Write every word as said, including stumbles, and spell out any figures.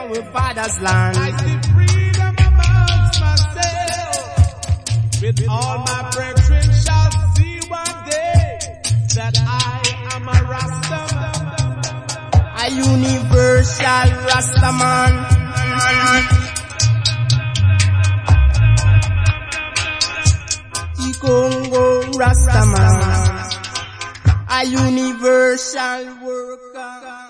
our father's land. I see freedom amongst myself. With all my brethren shall see one day that I am a Rastaman. A universal Rastaman. Congo Rastaman, a universal worker.